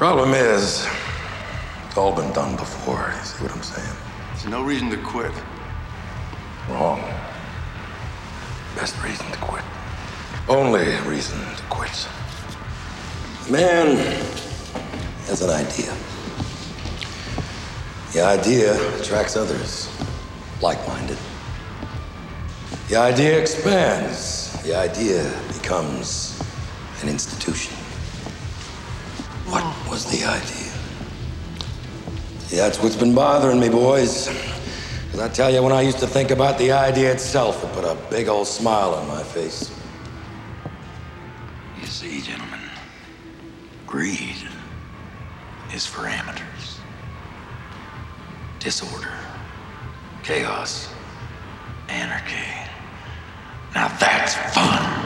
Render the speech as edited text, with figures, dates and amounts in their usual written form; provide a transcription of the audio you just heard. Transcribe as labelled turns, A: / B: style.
A: Problem is, it's all been done before. You see what I'm saying?
B: There's no reason to quit.
A: Wrong. Best reason to quit. Only reason to quit. Man has an idea. The idea attracts others, like-minded. The idea expands. The idea becomes an institution. What was the idea? See, that's what's been bothering me, boys. Because I tell you, when I used to think about the idea itself, it put a big old smile on my face.
C: You see, gentlemen, greed is for amateurs. Disorder, chaos, anarchy. Now that's fun.